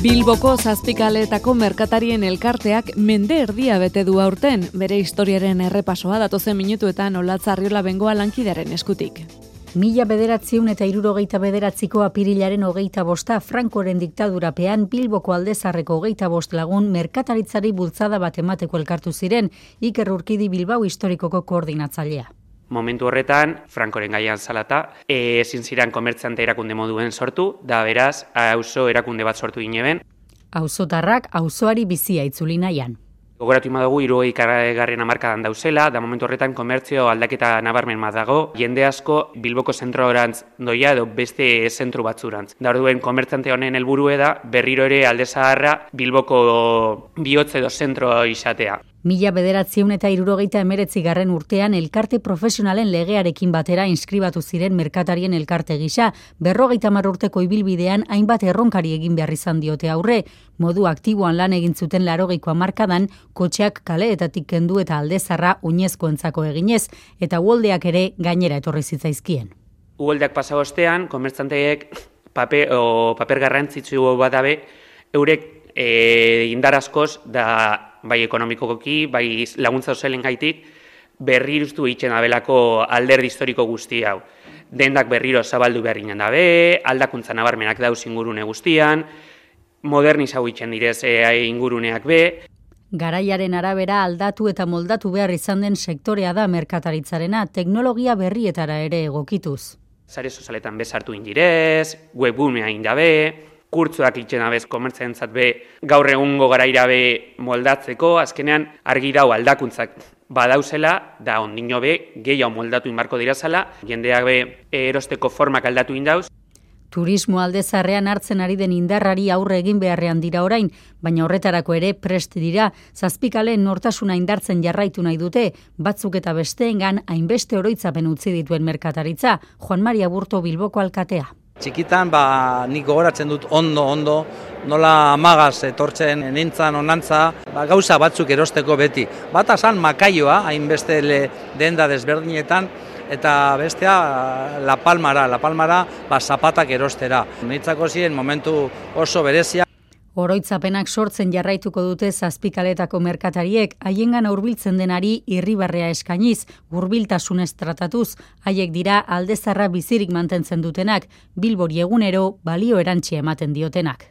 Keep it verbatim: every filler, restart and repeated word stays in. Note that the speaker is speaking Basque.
Bilboko zazpikaletako merkatarien elkarteak mende erdia bete du aurten, bere historiaren errepasoa datozen minutuetan Olatz Arriola Bengoa lankidaren eskutik. Mila bederatziehun eta hirurogeita bederatziko apirilaren hogeita bosta Frankoren diktadurapean Bilboko Aldezarreko hogeita bost lagun merkataritzari bultzada bat emateko elkartu ziren, Iker Urkidi Bilbao historikoko koordinatzailea. Momentu horretan, Frankoren gaian zalata, ezin ziren komertziante erakunde moduen sortu, da beraz, auzo erakunde bat sortu gineben. Auzotarrak auzoari bizia itzuli nahian. Gogoratu ima dugu, hirurogei garren hamarkadan dauzela, da momentu horretan komertzio aldaketa nabarmen bat dago, jende asko Bilboko zentrorantz doia edo beste zentru batzurantz. Da orduen komertzante honen helburue da berriro ere Alde Zaharra Bilboko bihotz edo zentro izatea. Mila bederatziehun eta hirurogeita hemeretzi garren urtean elkarte profesionalen legearekin batera inskribatu ziren merkatarien elkarte gisa, berrogeita hamar urteko ibilbidean hainbat erronkari egin behar izan diote aurre, modu aktiboan lan egin zuten laurogeiko hamarkadan, kotxeak kaleetatik kendu eta Aldezarra oinezkoentzako eginez, eta uholdeak ere gainera etorri zitzaizkien. Uholdeak pasa ostean, komertzanteek paper, o, paper garrantzitsu badabe, eurek e, indar askoz da bai ekonomikoki, bai laguntza sozialen gaitik, berriruztu egiten dabelako alderdi historiko guzti hau. Dendak berriro zabaldu behar ginen dabe, aldakuntza nabarmenak dauz ingurune guztian, modernizau egiten direz e, inguruneak be. Garaiaren arabera aldatu eta moldatu behar izan den sektorea da merkataritzarena, teknologia berrietara ere egokituz. Sare sozialetan bezartu indirez, webgunea indabe, kurtzuak itxen abez komertzentzat be gaur egungo garaira be moldatzeko, azkenean argi dau aldakuntzak badauzela, da ondino be gehiago moldatu inbarko dirazala, jendeak be erosteko formak aldatu indauz. Turismo Aldezarrean hartzen ari den indarrari aurre egin beharrean dira orain, baina horretarako ere prest dira, zazpikaleen nortasuna indartzen jarraitu nahi dute, batzuk eta besteengan hainbeste oroitzapen utzi dituen merkataritza, Juan Maria Burto Bilboko alkatea. Txikitan, ba, nik gogoratzen dut ondo, ondo, nola amagaz etortzen nintzan onantza, ba, gauza batzuk erosteko beti. Bata zan makaioa, hainbeste denda desberdinetan, eta bestea La Palmara, La Palmara ba, zapatak erostera. Nitzako ziren momentu oso berezia. Oroitzapenak sortzen jarraituko dute zazpikaletako merkatariek, haiengan hurbiltzen denari irribarrea eskainiz, hurbiltasunez tratatuz, haiek dira Aldezarra bizirik mantentzen dutenak, Bilbori egunero balio erantsi ematen diotenak.